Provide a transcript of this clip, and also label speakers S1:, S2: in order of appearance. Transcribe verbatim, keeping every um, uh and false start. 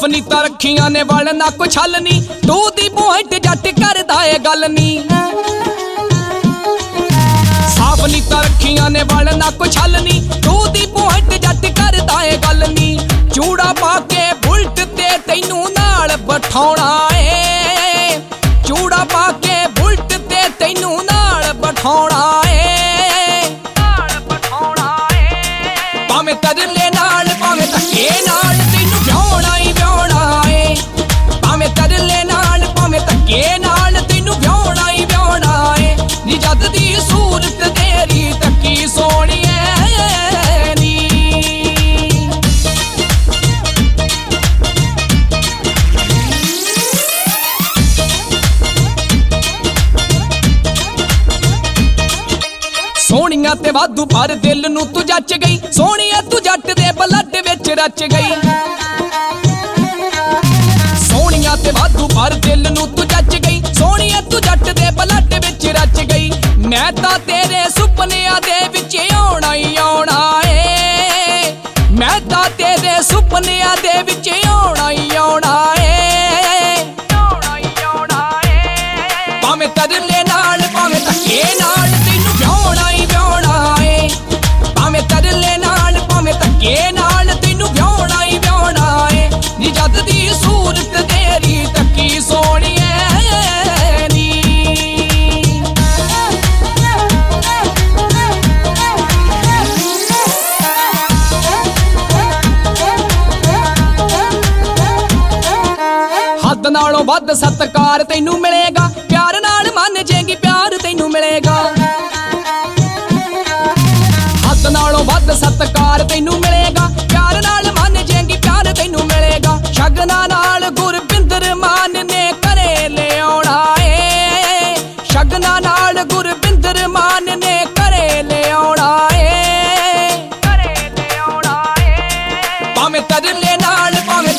S1: साफ नीता रखियां ने वल ना कोई छल नी तू दी पॉइंट जट करदा ए गल नी साफ नीता रखियां ने वल ना कोई छल नी तू दी पॉइंट जट करदा ए गल नी चूड़ा पा के बुलट ते तैनू नाल बिठाउणा ए चूड़ा पा के बुलट ते तैनू नाल बिठाउणा ए नाल बिठाउणा ए भावें तरले नाल भावें धक्के नाल तैनू व्याहुणा ही व्याहुणा ए भावें तरले नाल भावें धक्के नाल तैनू व्याहुणा ही व्याहुणा ए नी जद दी सूरत तेरी तक्की सोहणीए सोहणिया ते वाधू पर दिल नू तू जच गई सोहणिया तू जट दे ब्लड विच रच गई सोहणिया ते वाधू पर दिल नू तू जच गई सोहणिया तू जट दे ब्लड विच रच गई मैं तां तेरे सुपनियां दे विच आउणा ही आउणा ए मैं तां तेरे सुपनियां दे विच आउणा ही आउणा ए आउणा ही आउणा ए भावें तरले नाल भावें धक्के नाल तैनू व्याहुणा ही व्याहुणा ए भावें तरले नाल भावें धक्के नाल तैनू व्याहुणा ही व्याहुणा ए नी जद दी सूरत तेरी तक्की सोहणीए नी हद नालों वध सत्कार तैनू मिलेगा प्यार नाल मन जेगी प्यार तैनू मिलेगा हद नालों वध सत्कार तैनू मिलेगा प्यार नाल मन जेगी प्यार तैनू मिलेगा शगना नाल गुरबिंदर मान ने घरे ले आउणा ए शगना नाल गुरबिंदर मान ने घरे ले आउणा ए घरे ले आउणा ए भावें तरले नाल भावें